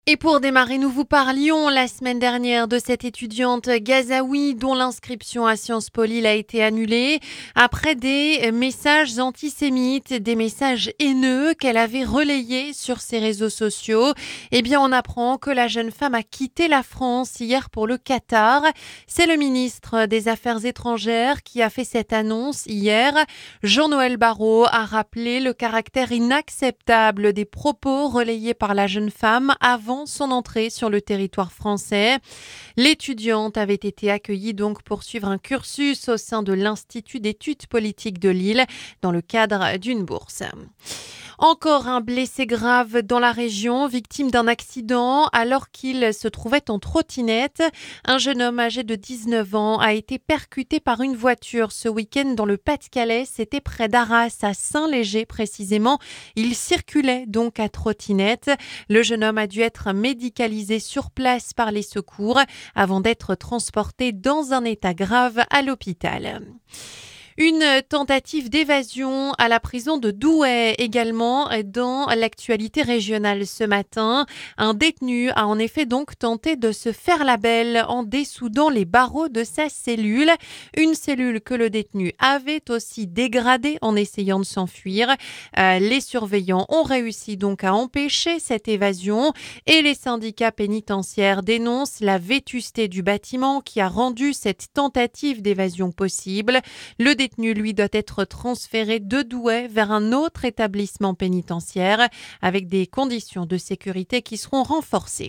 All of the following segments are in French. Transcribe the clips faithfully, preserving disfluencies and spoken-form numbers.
Et pour démarrer, nous vous parlions la semaine dernière de cette étudiante gazaoui dont l'inscription à Sciences Po Lille a été annulée après des messages antisémites, des messages haineux qu'elle avait relayés sur ses réseaux sociaux. Eh bien, on apprend que la jeune femme a quitté la France hier pour le Qatar. C'est le ministre des Affaires étrangères qui a fait cette annonce hier. Jean-Noël Barrot a rappelé le caractère inacceptable des propos relayés par la jeune femme avant son entrée sur le territoire français. L'étudiante avait été accueillie donc pour suivre un cursus au sein de l'Institut d'études politiques de Lille dans le cadre d'une bourse. Encore un blessé grave dans la région, victime d'un accident alors qu'il se trouvait en trottinette. Un jeune homme âgé de dix-neuf ans a été percuté par une voiture ce week-end dans le Pas-de-Calais. C'était près d'Arras, à Saint-Léger précisément. Il circulait donc à trottinette. Le jeune homme a dû être médicalisé sur place par les secours avant d'être transporté dans un état grave à l'hôpital. Une tentative d'évasion à la prison de Douai également dans l'actualité régionale ce matin. Un détenu a en effet donc tenté de se faire la belle en dessoudant les barreaux de sa cellule. Une cellule que le détenu avait aussi dégradée en essayant de s'enfuir. Euh, les surveillants ont réussi donc à empêcher cette évasion et les syndicats pénitentiaires dénoncent la vétusté du bâtiment qui a rendu cette tentative d'évasion possible. Le détenu, lui, doit être transféré de Douai vers un autre établissement pénitentiaire avec des conditions de sécurité qui seront renforcées.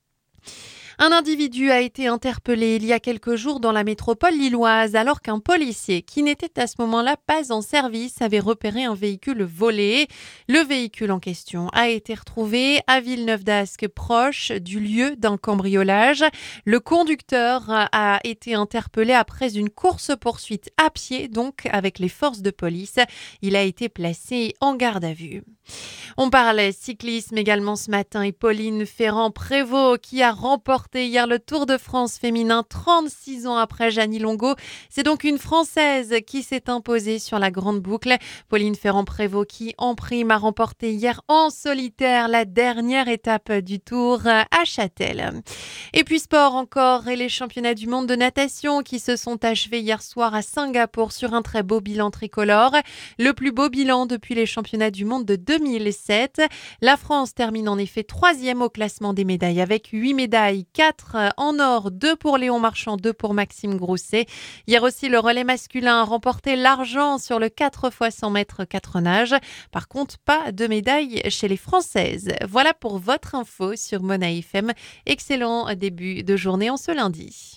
Un individu a été interpellé il y a quelques jours dans la métropole lilloise alors qu'un policier qui n'était à ce moment-là pas en service avait repéré un véhicule volé. Le véhicule en question a été retrouvé à Villeneuve-d'Ascq, proche du lieu d'un cambriolage. Le conducteur a été interpellé après une course-poursuite à pied, donc avec les forces de police. Il a été placé en garde à vue. On parle cyclisme également ce matin et Pauline Ferrand-Prévot qui a remporté hier le Tour de France féminin trente-six ans après Jeannie Longo. C'est donc une Française qui s'est imposée sur la grande boucle. Pauline Ferrand-Prévot qui en prime a remporté hier en solitaire la dernière étape du Tour à Châtel. Et puis sport encore et les championnats du monde de natation qui se sont achevés hier soir à Singapour sur un très beau bilan tricolore. Le plus beau bilan depuis les championnats du monde de deux mille sept. La France termine en effet troisième au classement des médailles avec huit médailles, quatre en or, deux pour Léon Marchand, deux pour Maxime Grousset. Hier aussi, le relais masculin a remporté l'argent sur le quatre fois cent mètres quatre nages. Par contre, pas de médaille chez les Françaises. Voilà pour votre info sur Mona F M. Excellent début de journée en ce lundi.